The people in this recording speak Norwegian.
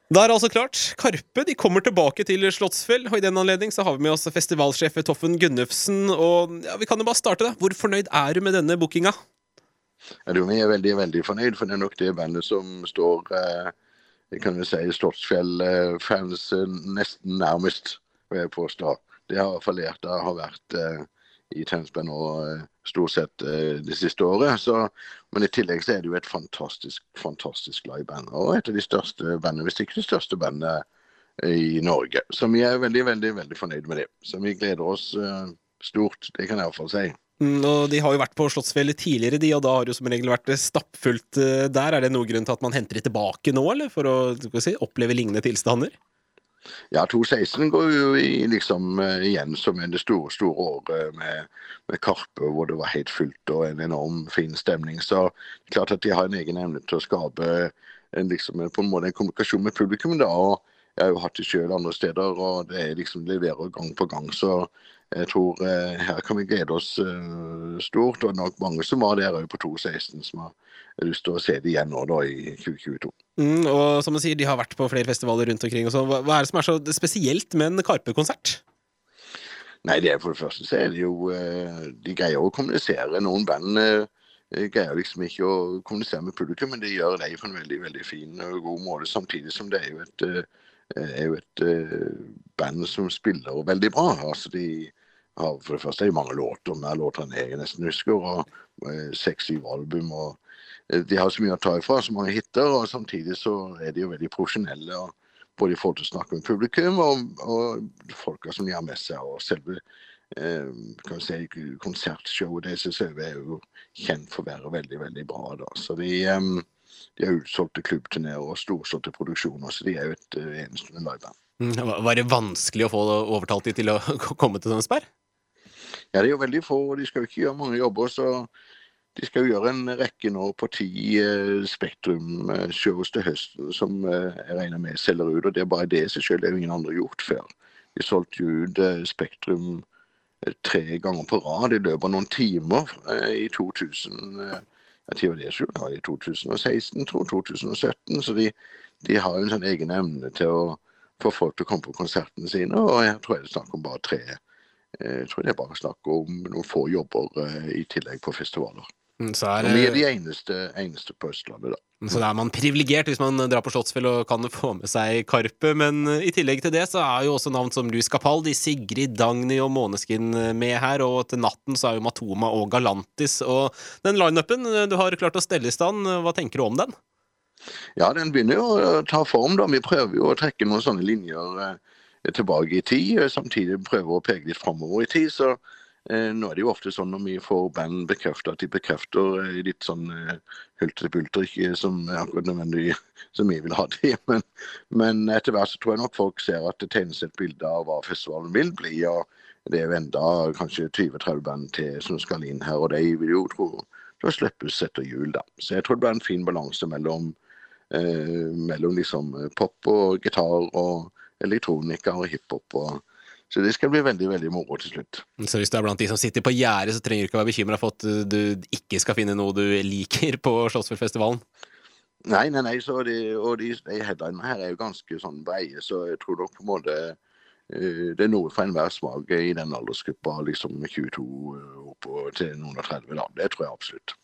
Da det altså klart. Karpe de kommer tilbake til Slottsfjell, og i den anledning så har vi med oss festivalsjef Toffen Gunnufsen. Og ja, vi kan jo bare starte da. Hvor fornøyd er du med denne bookinga? Ja, vi er veldig, veldig fornøyd, for det er nok det bandet som står, jeg kan jo si, Slottsfjell-fans nesten nærmest, vil jeg påstå. Det har i hvert fall lært å ha vært i Tønsberg nå stort sett det siste året. Men i tillegg så er det jo et fantastisk liveband, og et av de største bandene, hvis ikke det største bandet i Norge. Så vi er veldig, veldig, veldig fornøyd med det. Så vi gleder oss stort, det kan jeg i hvert fall si. Og de har jo vært på Slottsfjell tidligere, og da har det jo som regel vært stappfullt der. Er det noen grunn til at man henter de tilbake nå, eller for å oppleve lignende tilstander? Ja, 2016 går jo liksom igjen som det store året med Karpe, hvor det var helt fullt og en enorm fin stemning. Så det er klart at de har en egen evne til å skape liksom, på en måte en kommunikasjon med publikum da, og jeg har jo hatt det selv andre steder, og det liksom leverer gang på gang. Så jeg tror her kan vi glede oss stort, og nok mange som var der på 2016 som har lyst til å se det igjen nå da i 2022. Og som du sier, de har vært på flere festivaler rundt omkring og så. Hva er det som er så spesielt med en Karpe-konsert? Nei, det for det første så er det jo, de greier å kommunisere. Noen band greier liksom ikke å kommunisere med publikum, men de gjør det på en veldig, veldig fin og god måte, samtidig som det er jo et band som spiller veldig bra. Altså de har for det første mange låter, mer låter enn jeg nesten husker, og 6-7 album, og de har så mye å ta ifra, så mange hitter, og samtidig så er de jo veldig profesjonelle, og både i forhold til å snakke med publikum, og folka som de har med seg, og selve kan vi si, konsertshowet det synes jeg er jo kjent for å være veldig, veldig bra da. Så de har utsolgte klubbturnéer og storslåtte produksjoner, så de er jo et enestående liveband. Var det vanskelig å få overtalt de til å komme til Tønsberg? Ja, det er jo veldig få, og de skal jo ikke gjøre mange jobber, så de skal jo gjøre en rekke nå på 10 Spektrum-shows til høsten, som jeg regner med selger ut, og det er bare det som selv er jo ingen andre gjort før. De solgte jo ut Spektrum 3 ganger på rad i løpet av noen timer i 2000, jeg tror det er i 2016, 2017, så de har jo en sånn egen evne til å få folk til å komme på konsertene sine, og jeg tror det er snakk om bare 3. Jeg tror det er bare snakk om noen få jobber i tillegg på festivaler. Så og vi er de eneste på Østlandet da. Så da er man privilegert hvis man drar på Slottsfjell og kan få med seg Karpe, men i tillegg til det så er jo også navn som Luis Capaldi, Sigrid, Dagny og Måneskin med her, og til natten så er jo Matoma og Galantis, og den line-upen du har klart å stelle i stand, hva tenker du om den? Ja, den begynner jo å ta form da, vi prøver jo å trekke noen sånne linjer tilbake i tid, samtidig prøver å peke litt fremover i tid, så nå er det jo ofte sånn når vi får band bekreftet at de bekrefter litt sånn hulter-bulter, ikke som akkurat nødvendig som vi vil ha det, men etter hvert så tror jeg nok folk ser at det tegnes et bilde av hva festivalen vil bli, og det er jo enda kanskje 20-30 band til som skal inn her, og de vil jo tro til å slippes etter jul da. Så jeg tror det blir en fin balanse mellom liksom pop og gitar og elektronika og hiphop så det skal bli veldig, veldig moro til slutt. Så hvis du er blant de som sitter på gjerdet, så trenger du ikke være bekymret for at du ikke skal finne noe du liker på Slottsfjellfestivalen? Nei, så de headlinene her er jo ganske sånn breie, så jeg tror nok på en måte det er noe for enhver smak i den aldersgruppa, liksom 22 opp til noen og 30 da. Det tror jeg absolutt.